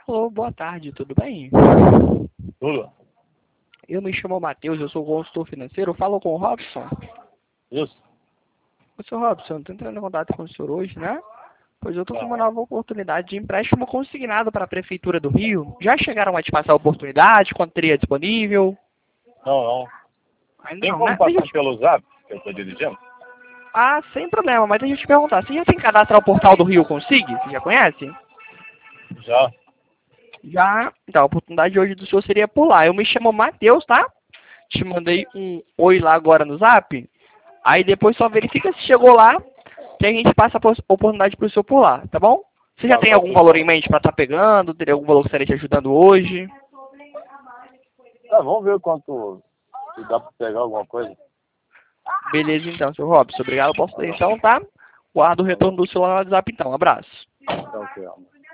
Alô, boa tarde, tudo bem? Tudo? Eu me chamo Matheus, eu sou consultor financeiro, eu falo com o Robson. Isso? Ô, senhor Robson, eu estou entrando em contato com o senhor hoje, né? Pois eu estou com uma Não, nova oportunidade de empréstimo consignado para a Prefeitura do Rio. Já chegaram a te passar a oportunidade? Quando teria disponível? não. Ainda Tem não, como né? Deixa eu passar pelo Zap, que eu estou dirigindo? Ah, sem problema, mas deixa eu te perguntar, você já tem cadastro ao portal do Rio Consig? Você já conhece? Já. Já. Então, a oportunidade de hoje do senhor seria por lá. Eu me chamo Matheus, tá? Te mandei um oi lá agora no Zap. Aí depois só verifica se chegou lá, que a gente passa a oportunidade pro senhor por lá, tá bom? Você já Tá tem bom, algum tudo valor em bem. mente para estar pegando? Teria algum valor que estaria te ajudando hoje? Tá, vamos ver quanto se dá para pegar alguma coisa. Beleza então, seu Robson. Obrigado pela sua Tá bom. atenção, tá? Guardo o retorno do celular no WhatsApp então. Um abraço. Então, ok, ó.